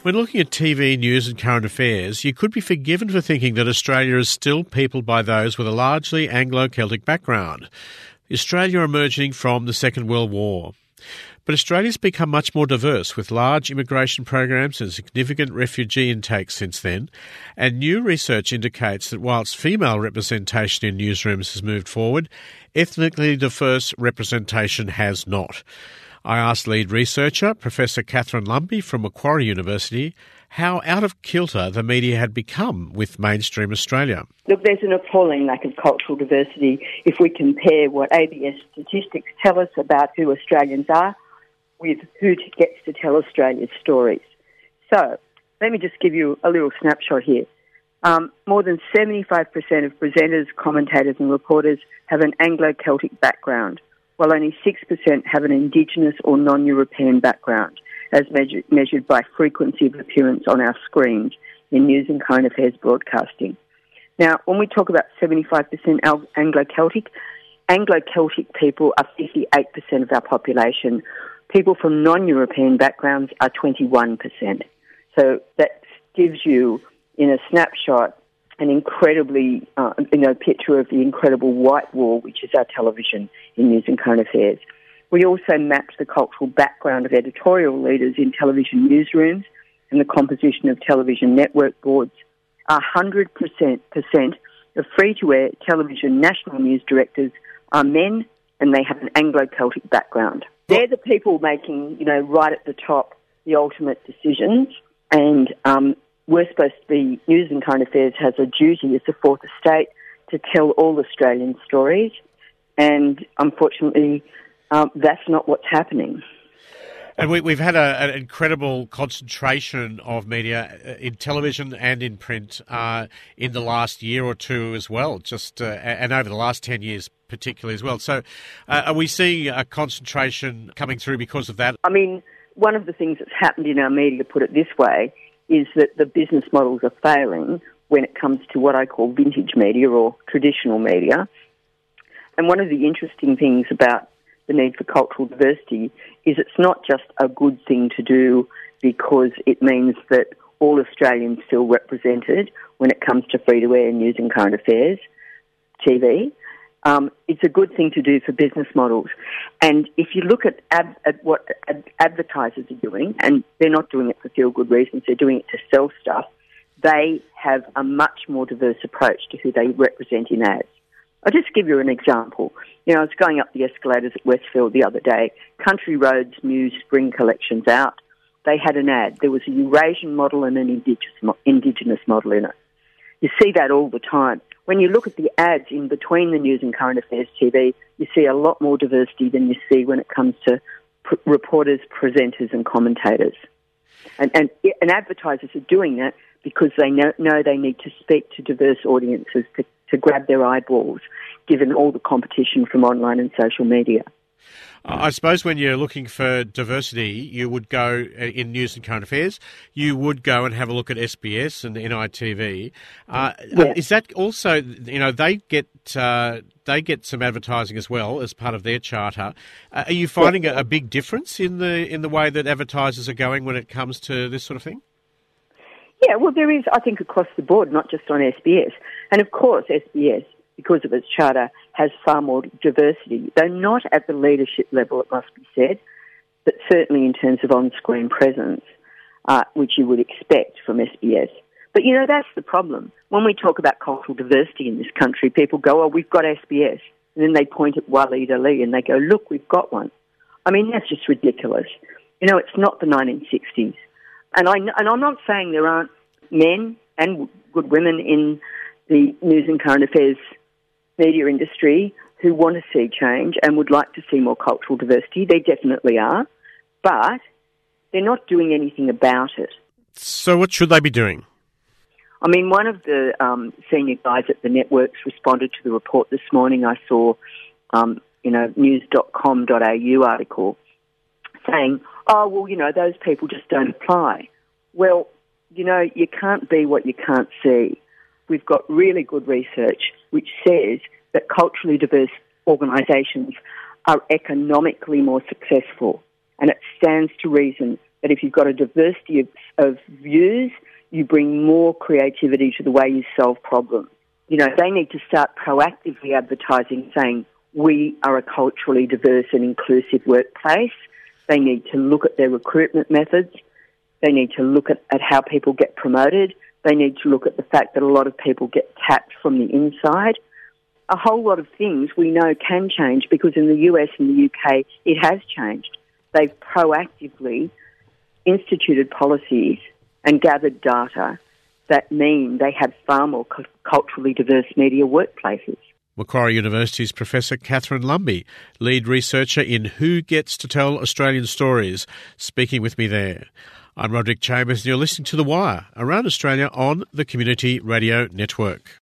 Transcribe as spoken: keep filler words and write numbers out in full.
When looking at T V news and current affairs, you could be forgiven for thinking that Australia is still peopled by those with a largely Anglo-Celtic background. Australia emerging from the Second World War. But Australia's become much more diverse, with large immigration programs and significant refugee intake since then. And new research indicates that whilst female representation in newsrooms has moved forward, ethnically diverse representation has not. I asked lead researcher, Professor Catherine Lumby from Macquarie University, how out of kilter the media had become with mainstream Australia. Look, there's an appalling lack of cultural diversity if we compare what A B S statistics tell us about who Australians are with who gets to tell Australia's stories. So, let me just give you a little snapshot here. Um, more than seventy-five percent of presenters, commentators and reporters have an Anglo-Celtic background, while only six percent have an Indigenous or non-European background, as measured, measured by frequency of appearance on our screens in news and current affairs broadcasting. Now, when we talk about seventy-five percent Anglo-Celtic, Anglo-Celtic people are fifty-eight percent of our population. People from non-European backgrounds are twenty-one percent. So that gives you, in a snapshot, an incredibly, uh, you know, picture of the incredible white wall, which is our television in news and current affairs. We also mapped the cultural background of editorial leaders in television newsrooms and the composition of television network boards. one hundred percent of free-to-air television national news directors are men, and they have an Anglo-Celtic background. They're the people making, you know, right at the top, the ultimate decisions, and um, we're supposed to be, News and Current Affairs has a duty as the fourth estate to tell all Australian stories, and unfortunately, um, that's not what's happening. And we, we've had a, an incredible concentration of media in television and in print uh, in the last year or two as well, just uh, and over the last ten years particularly as well. So uh, are we seeing a concentration coming through because of that? I mean, one of the things that's happened in our media, put it this way, is that the business models are failing when it comes to what I call vintage media or traditional media. And one of the interesting things about the need for cultural diversity is it's not just a good thing to do because it means that all Australians feel represented when it comes to free-to-air news and current affairs T V. Um, it's a good thing to do for business models. And if you look at, ad, at what ad, advertisers are doing, and they're not doing it for feel-good reasons, they're doing it to sell stuff, they have a much more diverse approach to who they represent in ads. I'll just give you an example. You know, I was going up the escalators at Westfield the other day. Country Roads new spring collections out. They had an ad. There was a Eurasian model and an indigenous, indigenous model in it. You see that all the time. When you look at the ads in between the news and current affairs T V, you see a lot more diversity than you see when it comes to pr- reporters, presenters and commentators. And, and, and advertisers are doing that because they know, know they need to speak to diverse audiences to, to grab their eyeballs, given all the competition from online and social media. I suppose when you're looking for diversity, you would go in news and current affairs, you would go and have a look at S B S and N I T V. Uh, yeah. Is that also, you know, they get uh, they get some advertising as well as part of their charter. Uh, are you finding yeah. a, a big difference in the in the way that advertisers are going when it comes to this sort of thing? Yeah, well, there is, I think, across the board, not just on S B S. And of course, S B S, because of its charter, has far more diversity, though not at the leadership level, it must be said, but certainly in terms of on-screen presence, uh, which you would expect from S B S. But, you know, that's the problem. When we talk about cultural diversity in this country, people go, oh, we've got S B S. And then they point at Waleed Ali and they go, look, we've got one. I mean, that's just ridiculous. You know, it's not the nineteen sixties. And, I, and I'm not saying there aren't men and good women in the news and current affairs media industry who want to see change and would like to see more cultural diversity. They definitely are, but they're not doing anything about it. So what should they be doing? I mean, one of the um, senior guys at the networks responded to the report this morning. I saw, um, you know, news dot com dot a u article saying, oh, well, you know, those people just don't apply. Well, you know, you can't be what you can't see. We've got really good research which says that culturally diverse organisations are economically more successful, and it stands to reason that if you've got a diversity of, of views, you bring more creativity to the way you solve problems. You know, they need to start proactively advertising, saying, we are a culturally diverse and inclusive workplace. They need to look at their recruitment methods. They need to look at, at how people get promoted. They need to look at the fact that a lot of people get tapped from the inside. A whole lot of things we know can change because in the U S and the U K, it has changed. They've proactively instituted policies and gathered data that mean they have far more cu- culturally diverse media workplaces. Macquarie University's Professor Catherine Lumby, lead researcher in Who Gets to Tell Australian Stories, speaking with me there. I'm Roderick Chambers and you're listening to The Wire, around Australia on the Community Radio Network.